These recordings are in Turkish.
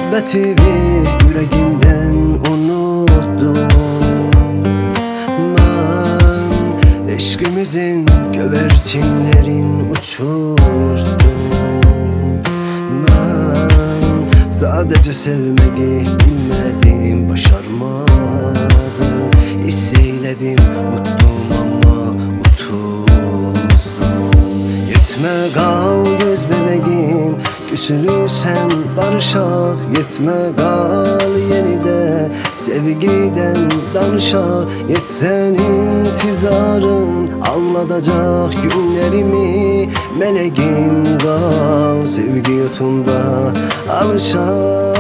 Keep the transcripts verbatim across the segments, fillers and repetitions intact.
Muhabbetimi yüreğimden unuttum. Ben eşkimizin güvercinlerin uçurdum. Ben sadece sevmeyi bilmedim, başarmadım. Hisseyledim, unuttum ama utuzdum. Yetme kal göz bebeğim, küsülüysen barışak. Yetme kal yenide, sevgiden danışak. Yetsen intizarın, ağlatacak günlerimi. Meleğim kal, sevgi yutunda alışak.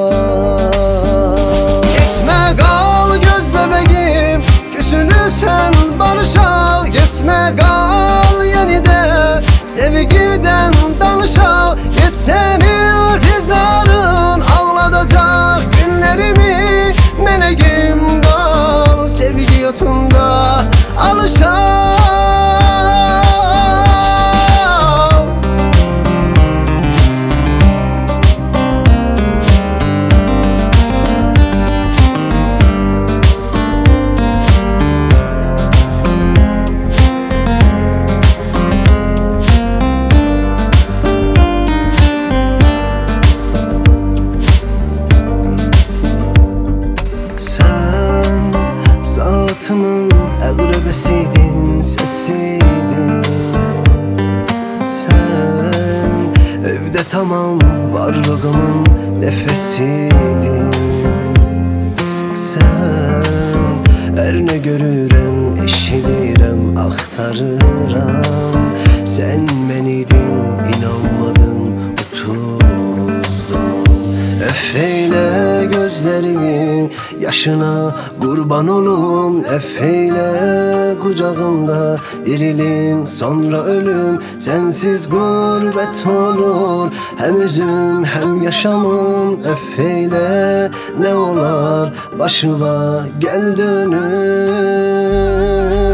Yetme kal göz bebeğim, küsülüsen barışak. Yetme kal yenide, sevgiden danışak. Yetsen iltizarın, ağlatacak günlerimi. Meleğim kal, sevgi yutunda alışak. Sen saatimin eğrebesiydin, sesiydin. Sen evde tamam varlığımın nefesiydin. Sen her ne görürem, eşidirem, aktarıram. Sen beniydin, inanmadım, utuzdum. Öfeyle gözlerimin yaşına kurban olum. Efeyle kucağında dirilim, sonra ölüm. Sensiz gurbet olur, hem üzüm hem yaşamım. Efeyle ne olar başıma gel dönüm.